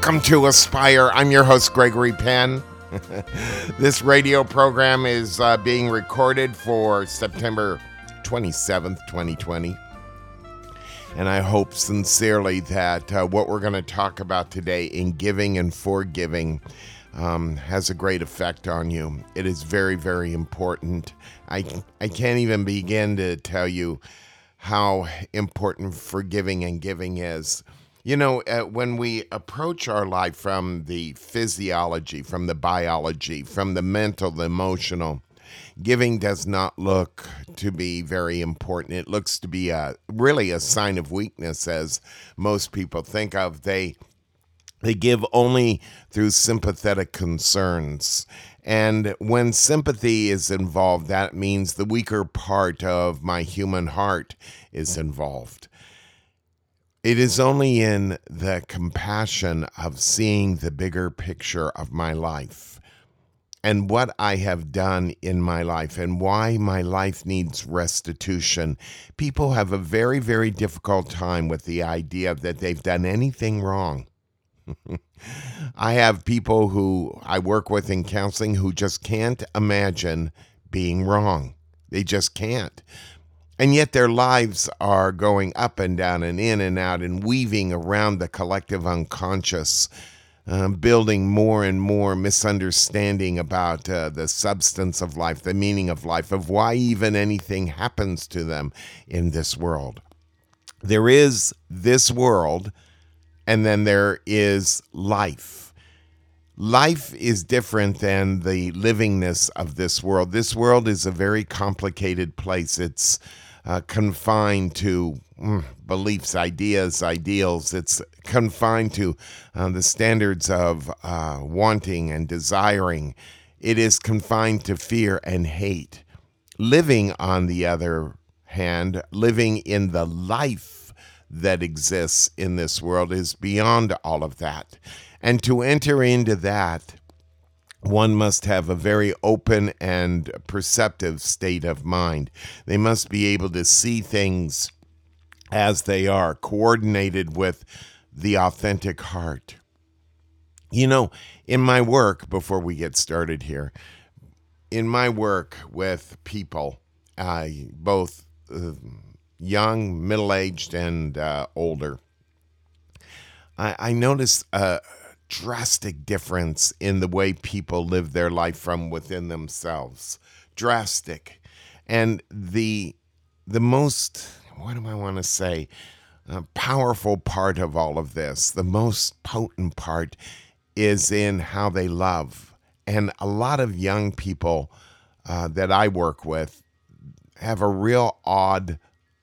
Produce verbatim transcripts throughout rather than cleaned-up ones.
Welcome to Aspire. I'm your host, Gregory Penn. This radio program is uh, being recorded for September twenty-seventh, twenty twenty. And I hope sincerely that uh, what we're going to talk about today in giving and forgiving um, has a great effect on you. It is very, very important. I, I can't even begin to tell you how important forgiving and giving is. You know, uh, when we approach our life from the physiology, from the biology, from the mental, the emotional, giving does not look to be very important. It looks to be a really a sign of weakness, as most people think of. They they give only through sympathetic concerns. And when sympathy is involved, that means the weaker part of my human heart is involved. It is only in the compassion of seeing the bigger picture of my life and what I have done in my life and why my life needs restitution. People have a very, very difficult time with the idea that they've done anything wrong. I have people who I work with in counseling who just can't imagine being wrong. They just can't. And yet their lives are going up and down and in and out and weaving around the collective unconscious, uh, building more and more misunderstanding about uh, the substance of life, the meaning of life, of why even anything happens to them in this world. There is this world, and then there is life. Life is different than the livingness of this world. This world is a very complicated place. It's uh, confined to mm, beliefs, ideas, ideals. It's confined to uh, the standards of uh, wanting and desiring. It is confined to fear and hate. Living, on the other hand, living in the life that exists in this world is beyond all of that. And to enter into that, one must have a very open and perceptive state of mind. They must be able to see things as they are, coordinated with the authentic heart. You know, in my work, before we get started here, in my work with people, uh, both uh, young, middle-aged, and uh, older, I, I notice a drastic difference in the way people live their life from within themselves. Drastic. And the the most, what do I want to say, uh, powerful part of all of this, the most potent part, is in how they love. And a lot of young people uh, that I work with have a real odd,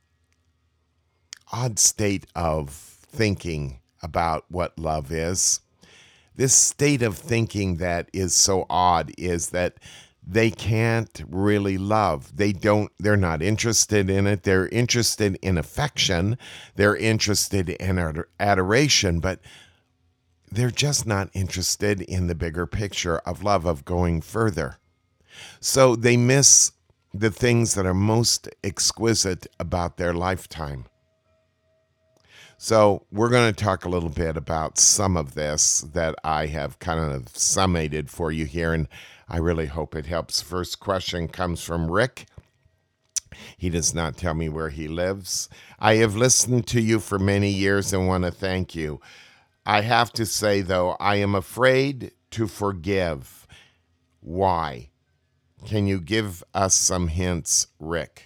odd state of thinking about what love is. This state of thinking that is so odd is that they can't really love. They don't, they're not interested in it. They're interested in affection. They're interested in adoration, but they're just not interested in the bigger picture of love, of going further. So they miss the things that are most exquisite about their lifetime. So we're going to talk a little bit about some of this that I have kind of summated for you here, and I really hope it helps. First question comes from Rick. He does not tell me where he lives. I have listened to you for many years and want to thank you. I have to say, though, I am afraid to forgive. Why? Can you give us some hints, Rick?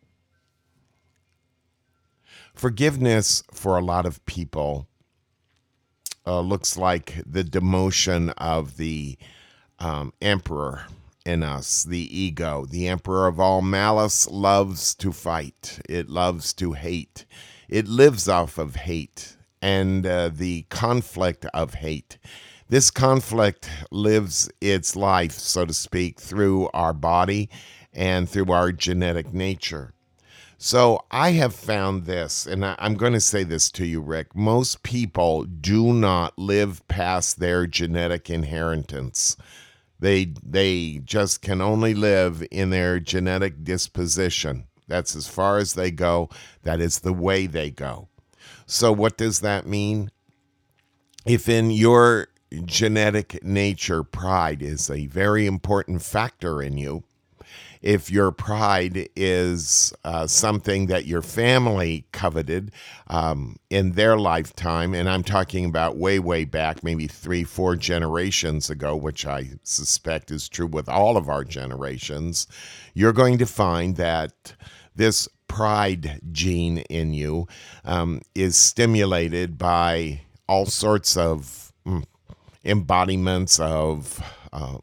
Forgiveness for a lot of people uh, looks like the demotion of the um, emperor in us, the ego. The emperor of all malice loves to fight. It loves to hate. It lives off of hate and uh, the conflict of hate. This conflict lives its life, so to speak, through our body and through our genetic nature. So I have found this, and I, I'm going to say this to you, Rick. Most people do not live past their genetic inheritance. They they just can only live in their genetic disposition. That's as far as they go. That is the way they go. So what does that mean? If in your genetic nature pride is a very important factor in you, if your pride is uh, something that your family coveted um, in their lifetime, and I'm talking about way, way back, maybe three, four generations ago, which I suspect is true with all of our generations, you're going to find that this pride gene in you um, is stimulated by all sorts of mm, embodiments of um,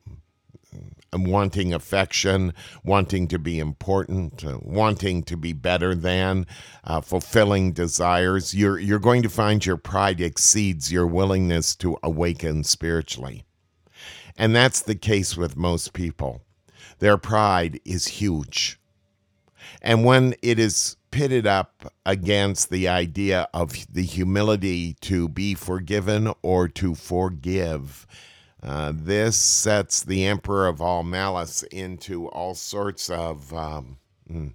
wanting affection, wanting to be important, uh, wanting to be better than, uh, fulfilling desires. You're you're going to find your pride exceeds your willingness to awaken spiritually. And that's the case with most people. Their pride is huge. And when it is pitted up against the idea of the humility to be forgiven or to forgive, Uh, this sets the emperor of all malice into all sorts of um, mm,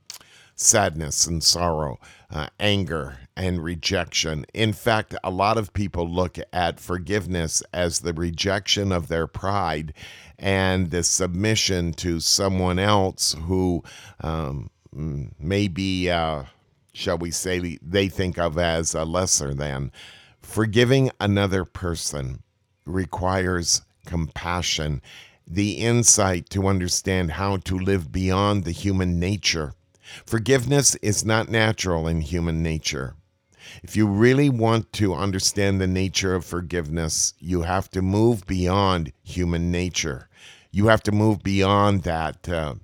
sadness and sorrow, uh, anger and rejection. In fact, a lot of people look at forgiveness as the rejection of their pride and the submission to someone else who um, mm, may be, uh, shall we say, they think of as a lesser than. Forgiving another person requires compassion, the insight to understand how to live beyond the human nature. Forgiveness is not natural in human nature. If you really want to understand the nature of forgiveness, you have to move beyond human nature. You have to move beyond that uh,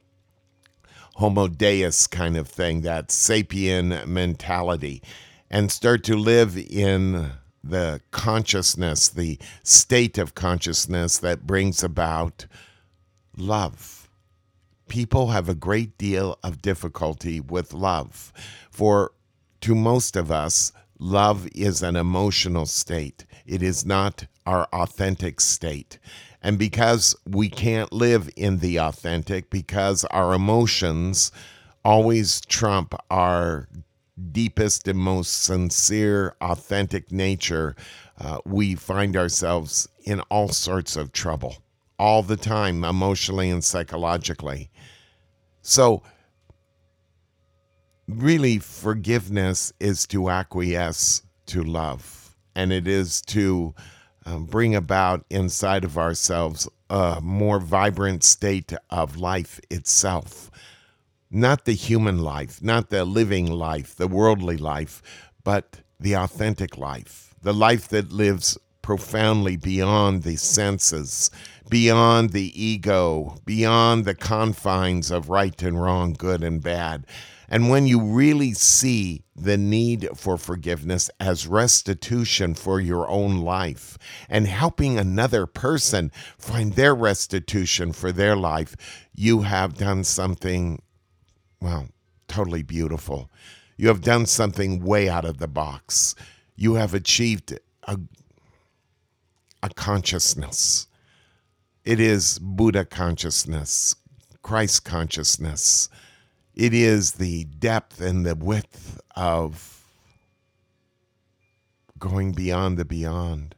Homo Deus kind of thing, that sapien mentality, and start to live in the consciousness, the state of consciousness that brings about love. People have a great deal of difficulty with love. For to most of us, love is an emotional state. It is not our authentic state. And because we can't live in the authentic, because our emotions always trump our deepest and most sincere, authentic nature, uh, we find ourselves in all sorts of trouble all the time, emotionally and psychologically. So, really, forgiveness is to acquiesce to love, and it is to um, bring about inside of ourselves a more vibrant state of life itself. Not the human life, not the living life, the worldly life, but the authentic life, the life that lives profoundly beyond the senses, beyond the ego, beyond the confines of right and wrong, good and bad. And when you really see the need for forgiveness as restitution for your own life and helping another person find their restitution for their life, you have done something, well, totally beautiful. You have done something way out of the box. You have achieved a, a consciousness. It is Buddha consciousness, Christ consciousness. It is the depth and the width of going beyond the beyond.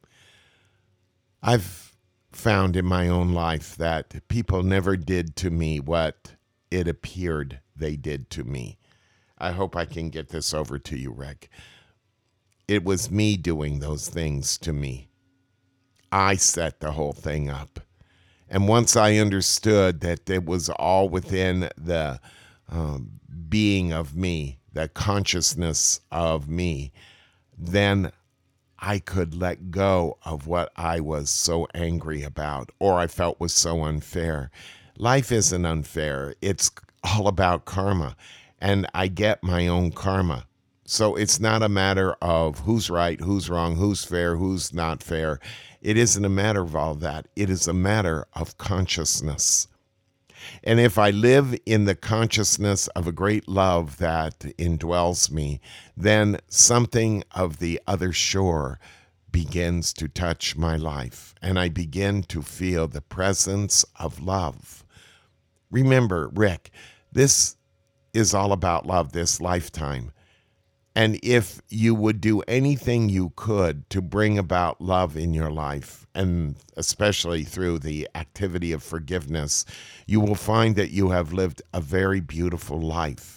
I've found in my own life that people never did to me what it appeared they did to me. I hope I can get this over to you, Rick. It was me doing those things to me. I set the whole thing up. And once I understood that it was all within the um, being of me, the consciousness of me, then I could let go of what I was so angry about or I felt was so unfair. Life isn't unfair. It's all about karma, and I get my own karma. So it's not a matter of who's right, who's wrong, who's fair, who's not fair. It isn't a matter of all that. It is a matter of consciousness. And if I live in the consciousness of a great love that indwells me, then something of the other shore begins to touch my life, and I begin to feel the presence of love. Remember, Rick, this is all about love this lifetime. And if you would do anything you could to bring about love in your life, and especially through the activity of forgiveness, you will find that you have lived a very beautiful life.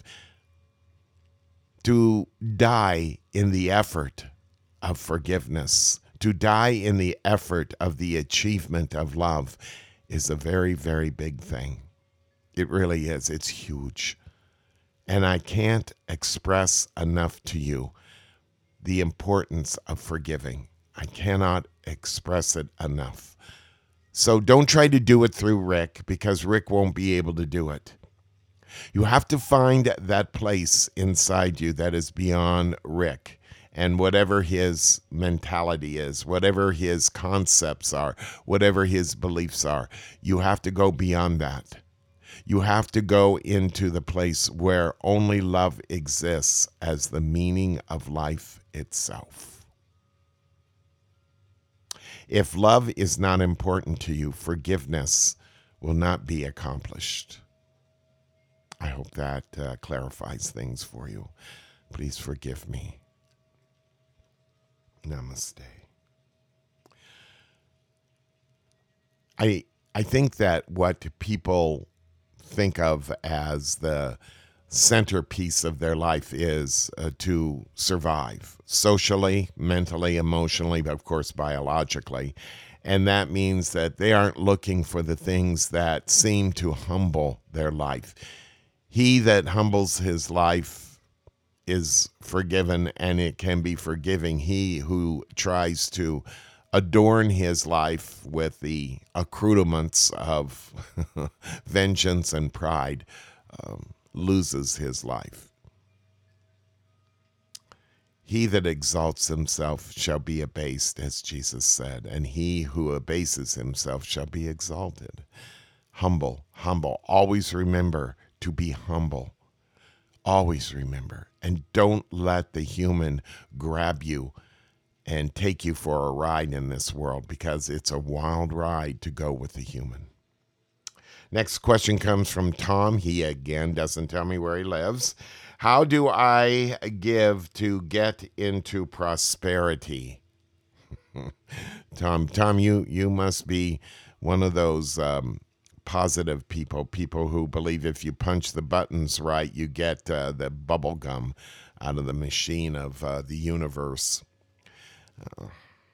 To die in the effort of forgiveness, to die in the effort of the achievement of love is a very, very big thing. It really is. It's huge. And I can't express enough to you the importance of forgiving. I cannot express it enough. So don't try to do it through Rick, because Rick won't be able to do it. You have to find that place inside you that is beyond Rick and whatever his mentality is, whatever his concepts are, whatever his beliefs are. You have to go beyond that. You have to go into the place where only love exists as the meaning of life itself. If love is not important to you, forgiveness will not be accomplished. I hope that uh, clarifies things for you. Please forgive me. Namaste. I I think that what people think of as the centerpiece of their life is uh, to survive socially, mentally, emotionally, but of course biologically. And that means that they aren't looking for the things that seem to humble their life. He that humbles his life is forgiven, and it can be forgiving. He who tries to adorn his life with the accoutrements of vengeance and pride um, loses his life. He that exalts himself shall be abased, as Jesus said, and he who abases himself shall be exalted. Humble, humble. Always remember to be humble. Always remember. And don't let the human grab you and take you for a ride in this world, because it's a wild ride to go with the human. Next question comes from Tom. He again doesn't tell me where he lives. How do I give to get into prosperity? Tom, Tom, you, you must be one of those um, positive people, people who believe if you punch the buttons right, you get uh, the bubble gum out of the machine of uh, the universe. Uh,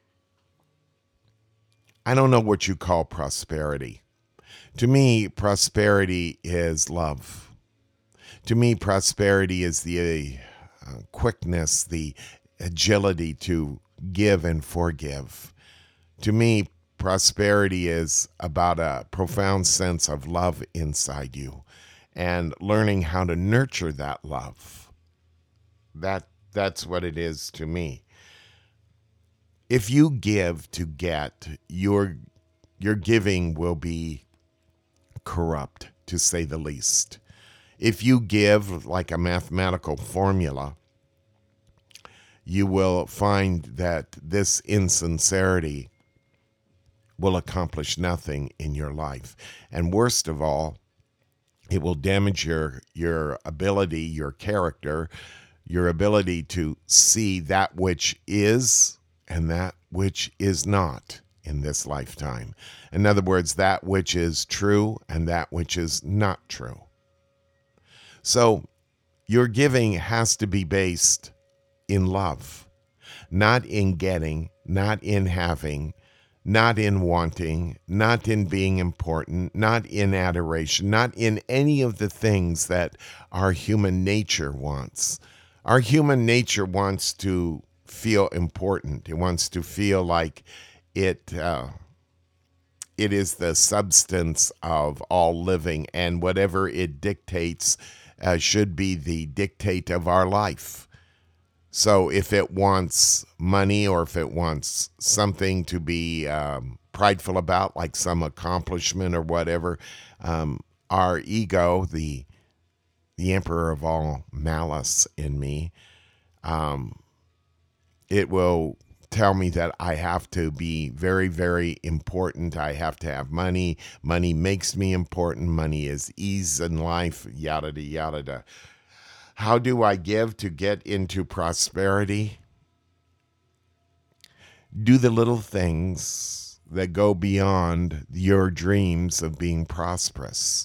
I don't know what you call prosperity. To me, prosperity is love. To me, prosperity is the uh, quickness, the agility to give and forgive. To me, prosperity is about a profound sense of love inside you and learning how to nurture that love. That that's what it is to me. If you give to get, your your giving will be corrupt, to say the least. If you give like a mathematical formula, you will find that this insincerity will accomplish nothing in your life. And worst of all, it will damage your your ability, your character, your ability to see that which is and that which is not in this lifetime. In other words, that which is true and that which is not true. So your giving has to be based in love, not in getting, not in having, not in wanting, not in being important, not in adoration, not in any of the things that our human nature wants. Our human nature wants to feel important. It wants to feel like it uh, it is the substance of all living, and whatever it dictates uh, should be the dictate of our life. So if it wants money, or if it wants something to be um, prideful about, like some accomplishment or whatever, um, our ego, the the emperor of all malice in me, um, it will tell me that I have to be very, very important. I have to have money. Money makes me important. Money is ease in life, yada, yada, yada. How do I give to get into prosperity? Do the little things that go beyond your dreams of being prosperous.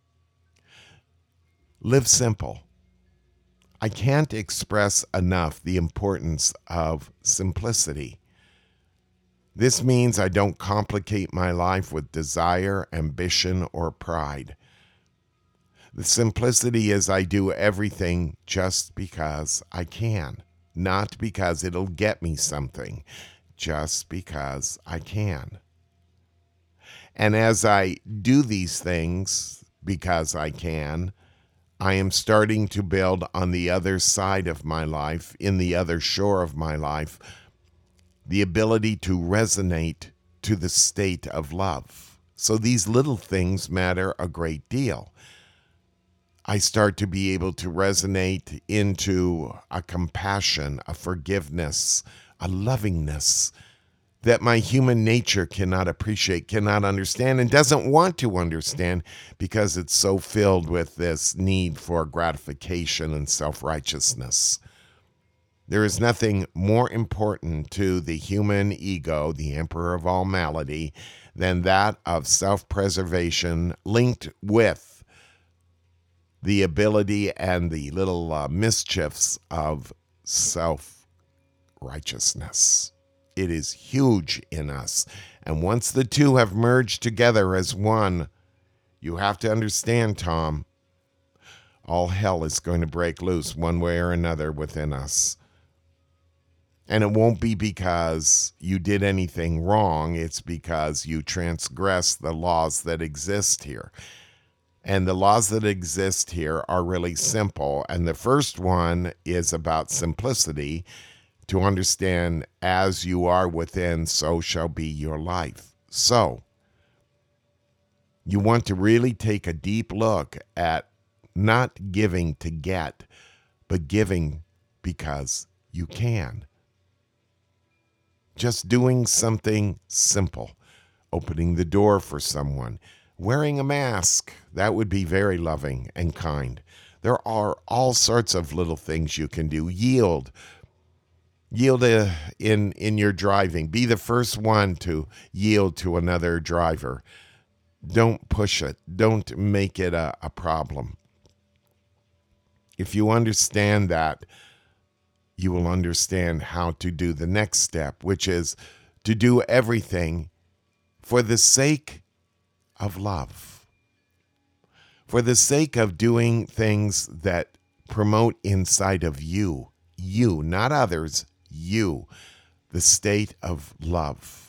Live simple. I can't express enough the importance of simplicity. This means I don't complicate my life with desire, ambition, or pride. The simplicity is I do everything just because I can, not because it'll get me something, just because I can. And as I do these things because I can, I am starting to build on the other side of my life, in the other shore of my life, the ability to resonate to the state of love. So these little things matter a great deal. I start to be able to resonate into a compassion, a forgiveness, a lovingness that my human nature cannot appreciate, cannot understand, and doesn't want to understand because it's so filled with this need for gratification and self-righteousness. There is nothing more important to the human ego, the emperor of all malady, than that of self-preservation linked with the ability and the little uh, mischiefs of self-righteousness. It is huge in us. And once the two have merged together as one, you have to understand, Tom, all hell is going to break loose one way or another within us. And it won't be because you did anything wrong. It's because you transgressed the laws that exist here. And the laws that exist here are really simple. And the first one is about simplicity, to understand as you are within, so shall be your life. So you want to really take a deep look at not giving to get, but giving because you can. Just doing something simple, opening the door for someone, wearing a mask, that would be very loving and kind. There are all sorts of little things you can do. Yield. Yield uh, in, in your driving. Be the first one to yield to another driver. Don't push it. Don't make it a, a problem. If you understand that, you will understand how to do the next step, which is to do everything for the sake of love. For the sake of doing things that promote inside of you, you, not others, you, the state of love.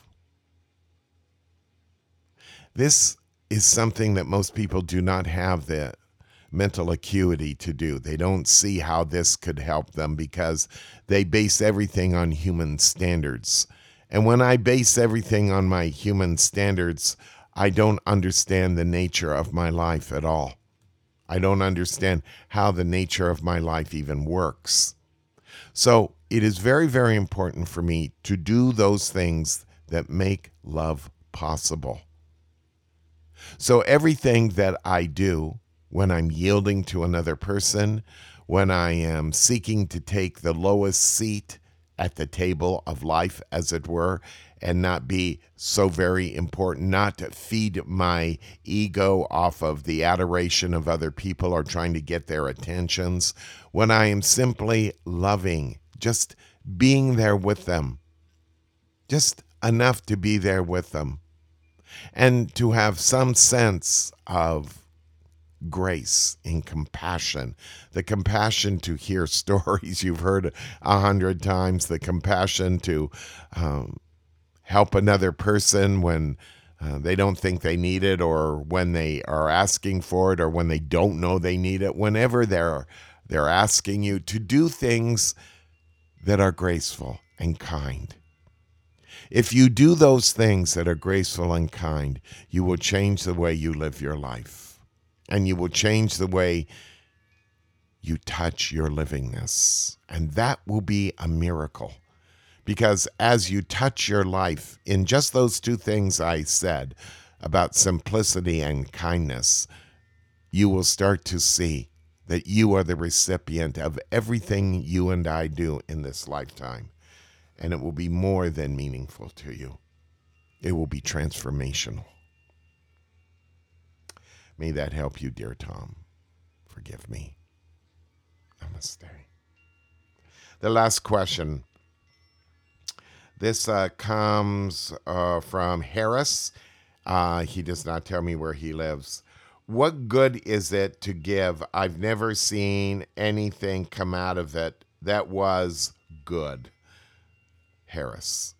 This is something that most people do not have the mental acuity to do. They don't see how this could help them because they base everything on human standards. And when I base everything on my human standards, I don't understand the nature of my life at all. I don't understand how the nature of my life even works. So it is very, very important for me to do those things that make love possible. So everything that I do, when I'm yielding to another person, when I am seeking to take the lowest seat at the table of life, as it were, and not be so very important, not to feed my ego off of the adoration of other people or trying to get their attentions, when I am simply loving, just being there with them, just enough to be there with them, and to have some sense of grace and compassion, the compassion to hear stories you've heard a hundred times, the compassion to um, help another person when uh, they don't think they need it, or when they are asking for it, or when they don't know they need it, whenever they're they're asking you to do things that are graceful and kind. If you do those things that are graceful and kind, you will change the way you live your life. And you will change the way you touch your livingness. And that will be a miracle. Because as you touch your life in just those two things I said about simplicity and kindness, you will start to see that you are the recipient of everything you and I do in this lifetime. And it will be more than meaningful to you. It will be transformational. May that help you, dear Tom. Forgive me. Namaste. The last question. This uh, comes uh, from Harris. Uh, he does not tell me where he lives. What good is it to give? I've never seen anything come out of it that was good. Harris.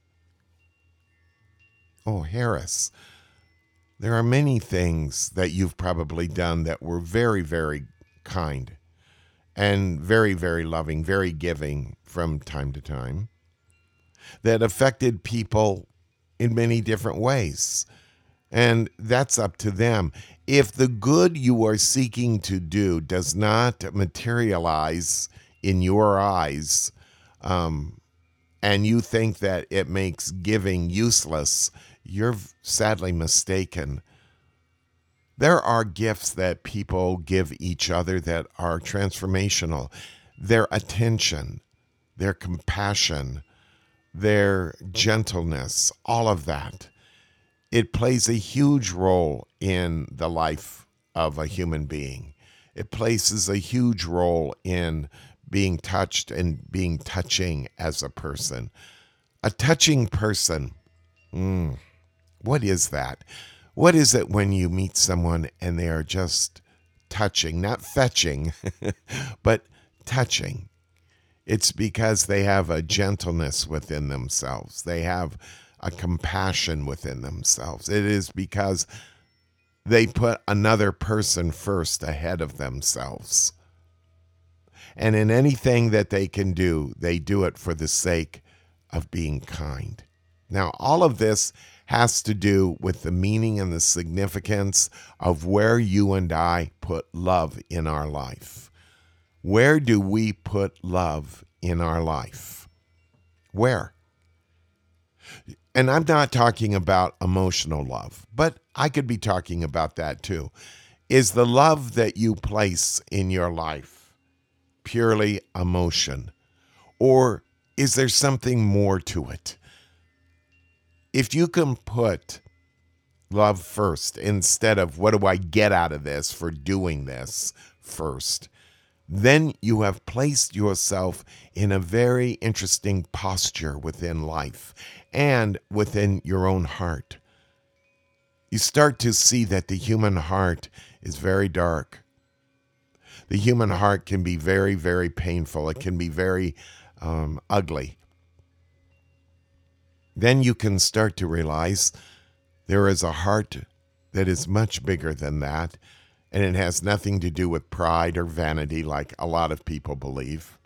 Oh, Harris. There are many things that you've probably done that were very, very kind and very, very loving, very giving from time to time, that affected people in many different ways. And that's up to them. If the good you are seeking to do does not materialize in your eyes, um, and you think that it makes giving useless, you're sadly mistaken. There are gifts that people give each other that are transformational. Their attention, their compassion, their gentleness, all of that. It plays a huge role in the life of a human being. It places a huge role in being touched and being touching as a person. A touching person, mm, what is that? What is it when you meet someone and they are just touching, not fetching, but touching? It's because they have a gentleness within themselves. They have a compassion within themselves. It is because they put another person first ahead of themselves. And in anything that they can do, they do it for the sake of being kind. Now, all of this has to do with the meaning and the significance of where you and I put love in our life. Where do we put love in our life? Where? And I'm not talking about emotional love, but I could be talking about that too. Is the love that you place in your life purely emotion? Or is there something more to it? If you can put love first instead of what do I get out of this for doing this first, then you have placed yourself in a very interesting posture within life and within your own heart. You start to see that the human heart is very dark. The human heart can be very, very painful. It can be very um, ugly. Then you can start to realize there is a heart that is much bigger than that, and it has nothing to do with pride or vanity like a lot of people believe.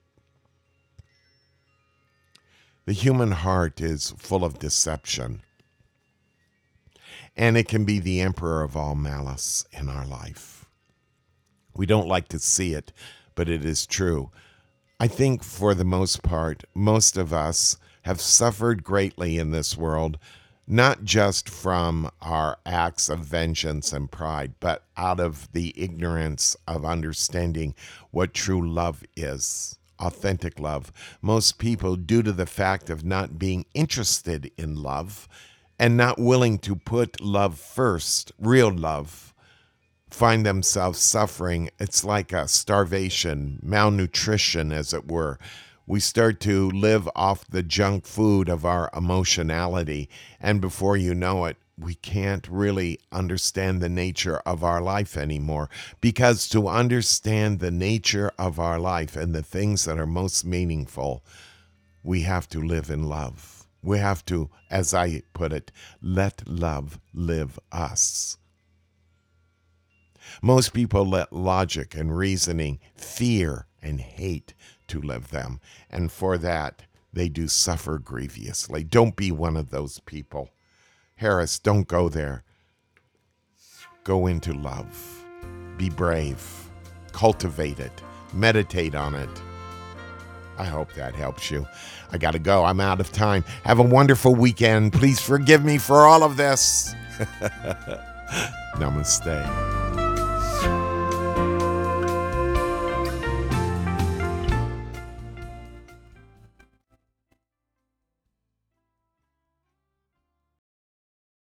The human heart is full of deception, and it can be the emperor of all malice in our life. We don't like to see it, but it is true. I think for the most part, most of us have suffered greatly in this world, not just from our acts of vengeance and pride, but out of the ignorance of understanding what true love is, authentic love. Most people, due to the fact of not being interested in love and not willing to put love first, real love, find themselves suffering. It's like a starvation, malnutrition, as it were. We start to live off the junk food of our emotionality, and before you know it, we can't really understand the nature of our life anymore, because to understand the nature of our life and the things that are most meaningful, we have to live in love. We have to, as I put it, let love live us. Most people let logic and reasoning, fear and hate to live them, and for that they do suffer grievously. Don't be one of those people. Harris, don't go there. Go into love. Be brave. Cultivate it. Meditate on it. I hope that helps you. I gotta go. I'm out of time. Have a wonderful weekend. Please forgive me for all of this. Namaste.